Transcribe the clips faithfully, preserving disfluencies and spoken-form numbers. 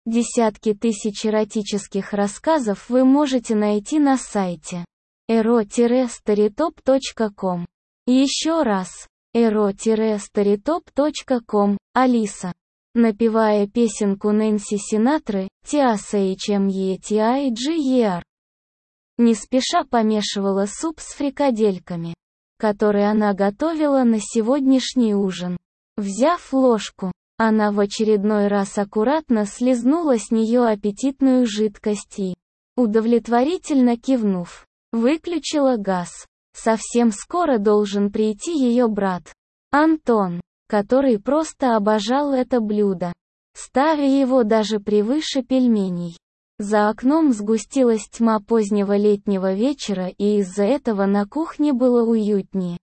Десятки тысяч эротических рассказов вы можете найти на сайте эро старитоп точка ком. Еще раз, эро старитоп точка ком, Алиса. Напевая песенку Нэнси Синатры, «Тиасэйчэмьетиайджиер», не спеша помешивала суп с фрикадельками, который она готовила на сегодняшний ужин. Взяв ложку, она в очередной раз аккуратно слизнула с нее аппетитную жидкость и, удовлетворительно кивнув, выключила газ. Совсем скоро должен прийти ее брат, Антон, который просто обожал это блюдо, ставя его даже превыше пельменей. За окном сгустилась тьма позднего летнего вечера, и из-за этого на кухне было уютнее,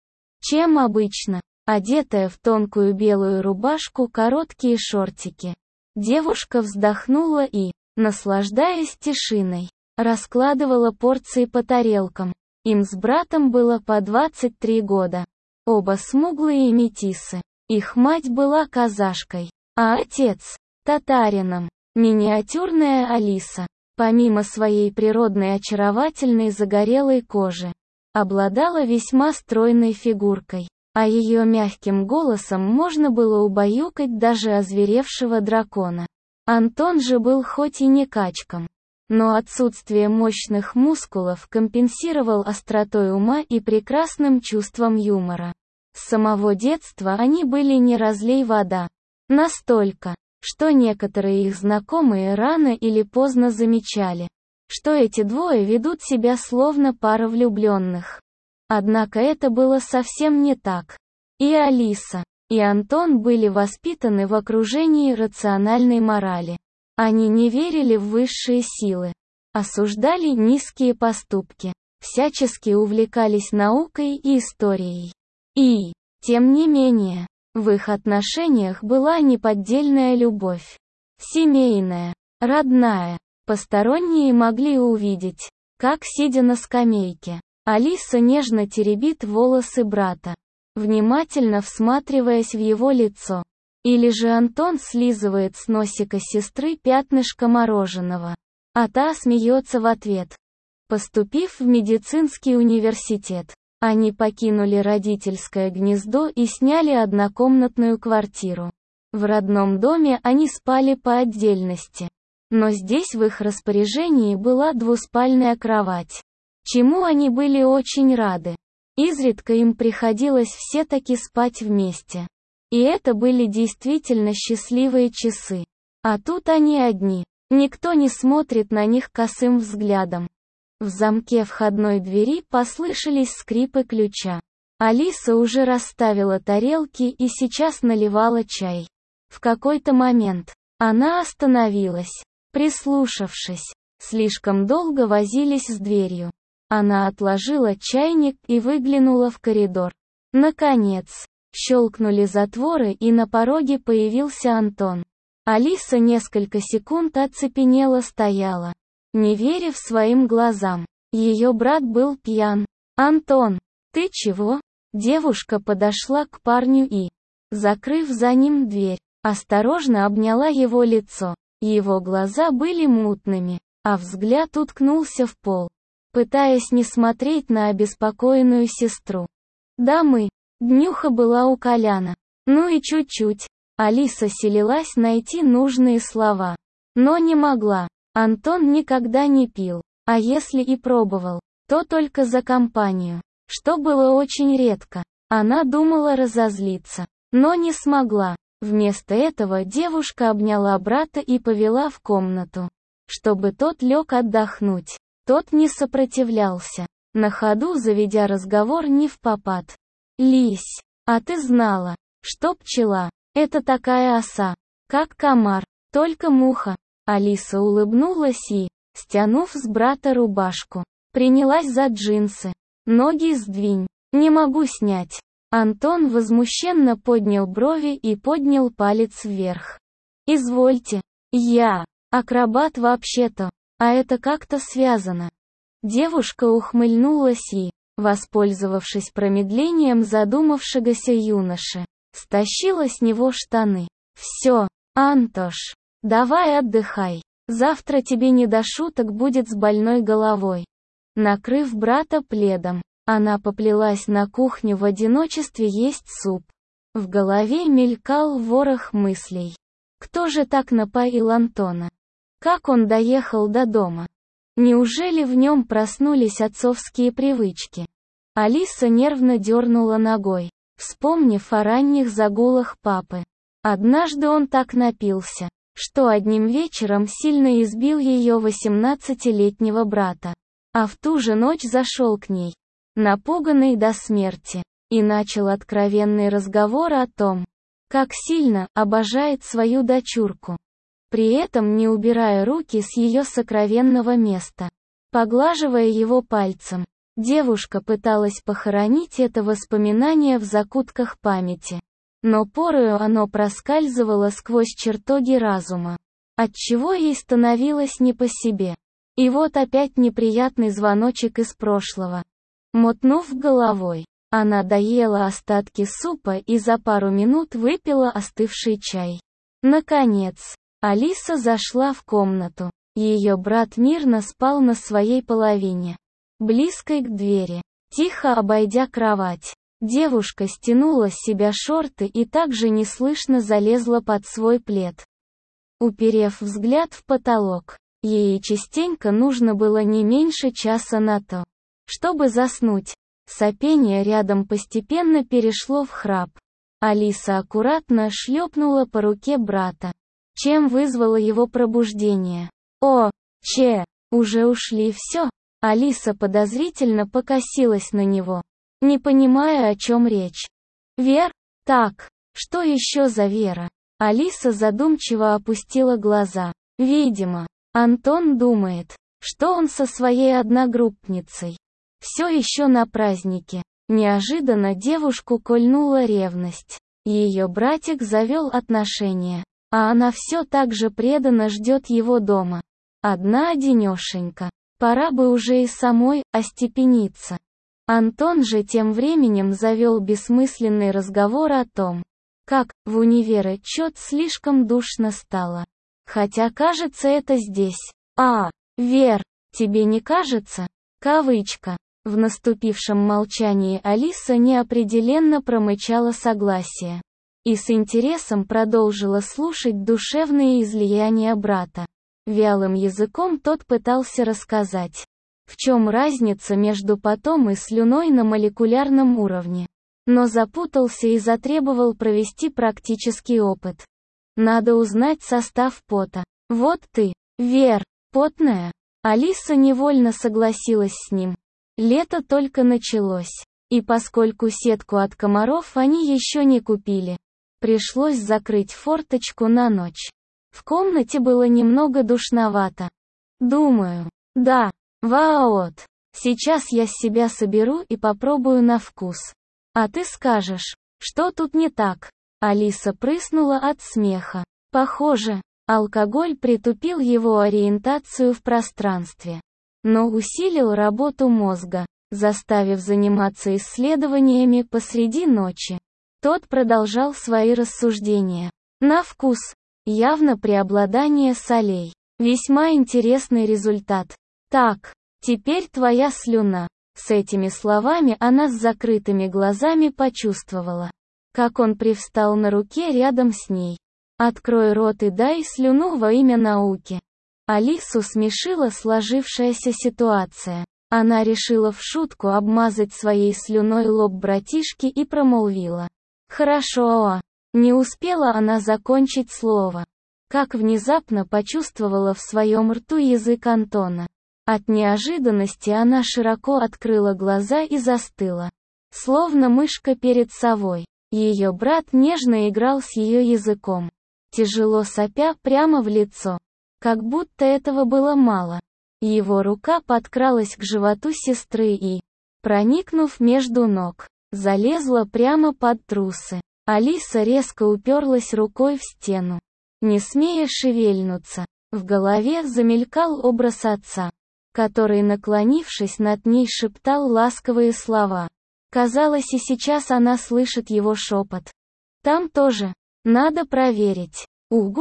чем обычно. Одетая в тонкую белую рубашку, короткие шортики, девушка вздохнула и, наслаждаясь тишиной, раскладывала порции по тарелкам. Им с братом было по двадцать три года. Оба смуглые метисы. Их мать была казашкой, а отец – татарином. Миниатюрная Алиса, помимо своей природной очаровательной загорелой кожи, обладала весьма стройной фигуркой, а ее мягким голосом можно было убаюкать даже озверевшего дракона. Антон же был хоть и не качком, но отсутствие мощных мускулов компенсировал остротой ума и прекрасным чувством юмора. С самого детства они были не разлей вода. Настолько, что некоторые их знакомые рано или поздно замечали, что эти двое ведут себя словно пара влюбленных. Однако это было совсем не так. И Алиса, и Антон были воспитаны в окружении рациональной морали. Они не верили в высшие силы, осуждали низкие поступки, всячески увлекались наукой и историей. И, тем не менее, в их отношениях была неподдельная любовь. Семейная, родная. Посторонние могли увидеть, как, сидя на скамейке, Алиса нежно теребит волосы брата, внимательно всматриваясь в его лицо. Или же Антон слизывает с носика сестры пятнышко мороженого, а та смеется в ответ. Поступив в медицинский университет, они покинули родительское гнездо и сняли однокомнатную квартиру. В родном доме они спали по отдельности, но здесь в их распоряжении была двуспальная кровать, чему они были очень рады. Изредка им приходилось все-таки спать вместе. И это были действительно счастливые часы. А тут они одни, никто не смотрит на них косым взглядом. В замке входной двери послышались скрипы ключа. Алиса уже расставила тарелки и сейчас наливала чай. В какой-то момент она остановилась, прислушавшись. Слишком долго возились с дверью. Она отложила чайник и выглянула в коридор. Наконец, щелкнули затворы, и на пороге появился Антон. Алиса несколько секунд оцепенела стояла, не веря в своим глазам. Ее брат был пьян. «Антон, ты чего?» Девушка подошла к парню и, закрыв за ним дверь, осторожно обняла его лицо. Его глаза были мутными, а взгляд уткнулся в пол, пытаясь не смотреть на обеспокоенную сестру. «Дамы, днюха была у Коляна. Ну и чуть-чуть». Алиса силилась найти нужные слова, но не могла. Антон никогда не пил, а если и пробовал, то только за компанию, что было очень редко. Она думала разозлиться, но не смогла. Вместо этого девушка обняла брата и повела в комнату, чтобы тот лег отдохнуть. Тот не сопротивлялся, на ходу заведя разговор невпопад. «Лись, а ты знала, что пчела — это такая оса, как комар, только муха?» Алиса улыбнулась и, стянув с брата рубашку, принялась за джинсы. «Ноги сдвинь, не могу снять». Антон возмущенно поднял брови и поднял палец вверх. «Извольте, я акробат вообще-то, а это как-то связано». Девушка ухмыльнулась и, воспользовавшись промедлением задумавшегося юноши, стащила с него штаны. «Все, Антош, Давай отдыхай. Завтра тебе не до шуток будет с больной головой. Накрыв брата пледом, она поплелась на кухню в одиночестве есть суп. В голове мелькал ворох мыслей. Кто же так напоил Антона? Как он доехал до дома? Неужели в нем проснулись отцовские привычки? Алиса нервно дернула ногой, вспомнив о ранних загулах папы. Однажды он так напился, что одним вечером сильно избил ее восемнадцатилетнего брата. А в ту же ночь зашел к ней, напуганный до смерти, и начал откровенный разговор о том, как сильно обожает свою дочурку, при этом не убирая руки с ее сокровенного места. Поглаживая его пальцем, девушка пыталась похоронить это воспоминание в закутках памяти. Но порою оно проскальзывало сквозь чертоги разума, отчего ей становилось не по себе. И вот опять неприятный звоночек из прошлого. Мотнув головой, она доела остатки супа и за пару минут выпила остывший чай. Наконец, Алиса зашла в комнату. Ее брат мирно спал на своей половине, близкой к двери. Тихо обойдя кровать, девушка стянула с себя шорты и также неслышно залезла под свой плед. Уперев взгляд в потолок, ей частенько нужно было не меньше часа на то, чтобы заснуть. Сопение рядом постепенно перешло в храп. Алиса аккуратно шлепнула по руке брата, чем вызвало его пробуждение. «О, че, уже ушли все?» Алиса подозрительно покосилась на него, не понимая, о чем речь. «Вер? Так, что еще за Вера?» Алиса задумчиво опустила глаза. Видимо, Антон думает, что он со своей одногруппницей. Все еще на празднике. Неожиданно девушку кольнула ревность. Ее братик завел отношения, а она все так же преданно ждет его дома. Одна-одинешенька. Пора бы уже и самой остепениться. Антон же тем временем завел бессмысленный разговор о том, как в универе чё-то слишком душно стало. Хотя кажется это здесь. А, Вер, тебе не кажется? Кавычка. В наступившем молчании Алиса неопределенно промычала согласие. И с интересом продолжила слушать душевные излияния брата. Вялым языком тот пытался рассказать, в чем разница между потом и слюной на молекулярном уровне. Но запутался и затребовал провести практический опыт. Надо узнать состав пота. Вот ты, Вер, потная. Алиса невольно согласилась с ним. Лето только началось, и поскольку сетку от комаров они еще не купили, пришлось закрыть форточку на ночь. В комнате было немного душновато. Думаю, да, вот, сейчас я себя соберу и попробую на вкус. А ты скажешь, что тут не так? Алиса прыснула от смеха. Похоже, алкоголь притупил его ориентацию в пространстве, но усилил работу мозга, заставив заниматься исследованиями посреди ночи. Тот продолжал свои рассуждения. На вкус. Явно преобладание солей. Весьма интересный результат. Так, теперь твоя слюна. С этими словами она с закрытыми глазами почувствовала, как он привстал на руке рядом с ней. Открой рот и дай слюну во имя науки. Алису смешила сложившаяся ситуация. Она решила в шутку обмазать своей слюной лоб братишки и промолвила. Хорошо. Не успела она закончить слово, как внезапно почувствовала в своем рту язык Антона. От неожиданности она широко открыла глаза и застыла, словно мышка перед совой. Ее брат нежно играл с ее языком, тяжело сопя прямо в лицо. Как будто этого было мало. Его рука подкралась к животу сестры и, проникнув между ног, залезла прямо под трусы. Алиса резко уперлась рукой в стену, не смея шевельнуться. В голове замелькал образ отца, который, наклонившись над ней, шептал ласковые слова. Казалось, и сейчас она слышит его шепот. Там тоже. Надо проверить. Угу.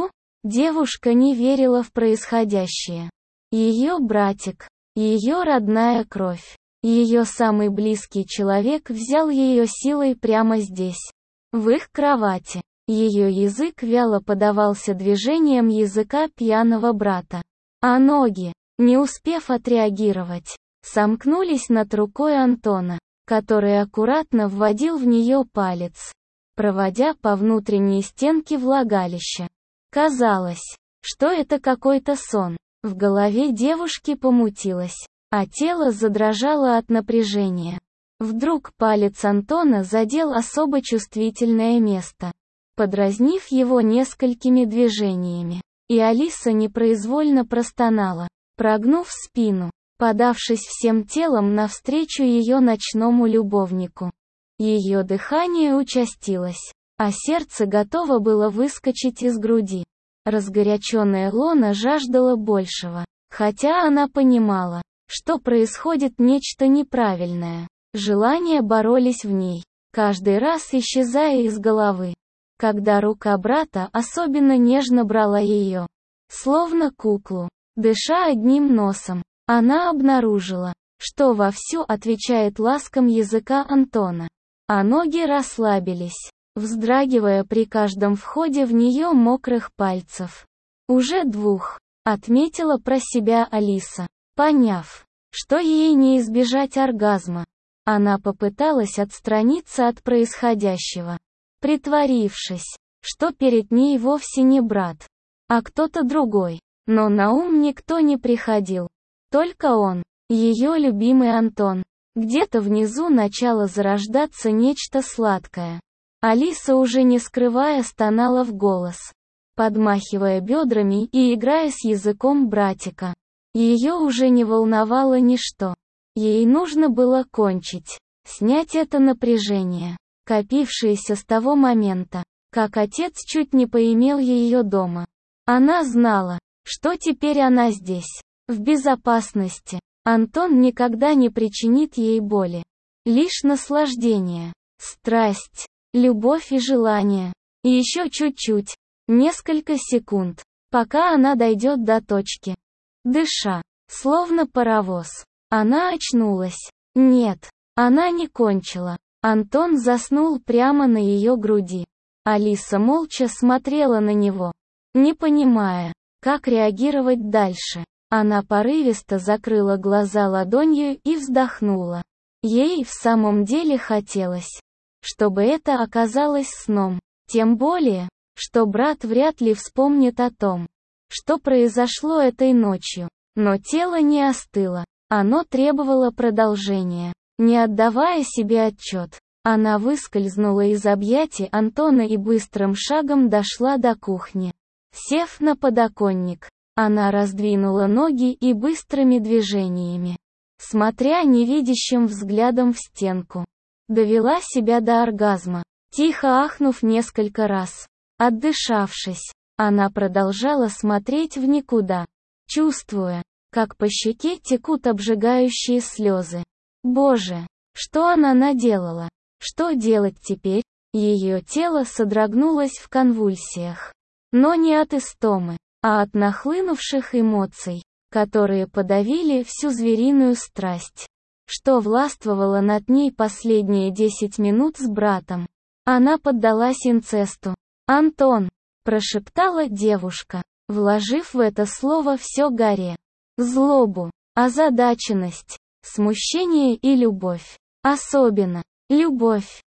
Девушка не верила в происходящее. Ее братик, ее родная кровь, ее самый близкий человек взял ее силой прямо здесь, в их кровати. Ее язык вяло подавался движением языка пьяного брата. А ноги, не успев отреагировать, сомкнулись над рукой Антона, который аккуратно вводил в нее палец, проводя по внутренней стенке влагалища. Казалось, что это какой-то сон. В голове девушки помутилось, а тело задрожало от напряжения. Вдруг палец Антона задел особо чувствительное место, подразнив его несколькими движениями. И Алиса непроизвольно простонала, прогнув спину, подавшись всем телом навстречу ее ночному любовнику. Ее дыхание участилось, а сердце готово было выскочить из груди. Разгоряченная Лона жаждала большего, хотя она понимала, что происходит нечто неправильное. Желания боролись в ней, каждый раз исчезая из головы, когда рука брата особенно нежно брала ее, словно куклу. Дыша одним носом, она обнаружила, что вовсю отвечает ласкам языка Антона, а ноги расслабились, вздрагивая при каждом входе в нее мокрых пальцев. «Уже двух», — отметила про себя Алиса, поняв, что ей не избежать оргазма. Она попыталась отстраниться от происходящего, притворившись, что перед ней вовсе не брат, а кто-то другой. Но на ум никто не приходил. Только он, ее любимый Антон. Где-то внизу начало зарождаться нечто сладкое. Алиса, уже не скрывая, стонала в голос, подмахивая бедрами и играя с языком братика. Ее уже не волновало ничто. Ей нужно было кончить, снять это напряжение, копившееся с того момента, как отец чуть не поимел ее дома. Она знала, что теперь она здесь, в безопасности. Антон никогда не причинит ей боли. Лишь наслаждение, страсть, любовь и желание. И еще чуть-чуть, несколько секунд, пока она дойдет до точки. Дыша, словно паровоз, она очнулась. Нет, она не кончила. Антон заснул прямо на ее груди. Алиса молча смотрела на него, не понимая, как реагировать дальше. Она порывисто закрыла глаза ладонью и вздохнула. Ей в самом деле хотелось, чтобы это оказалось сном. Тем более, что брат вряд ли вспомнит о том, что произошло этой ночью. Но тело не остыло. Оно требовало продолжения. Не отдавая себе отчет, она выскользнула из объятий Антона и быстрым шагом дошла до кухни. Сев на подоконник, она раздвинула ноги и быстрыми движениями, смотря невидящим взглядом в стенку, довела себя до оргазма. Тихо ахнув несколько раз, отдышавшись, она продолжала смотреть в никуда, чувствуя, как по щеке текут обжигающие слезы. Боже, что она наделала? Что делать теперь? Ее тело содрогнулось в конвульсиях. Но не от истомы, а от нахлынувших эмоций, которые подавили всю звериную страсть, что властвовало над ней последние десять минут с братом. Она поддалась инцесту. «Антон!» – прошептала девушка, вложив в это слово все горе. Злобу, озадаченность, смущение и любовь. Особенно, любовь.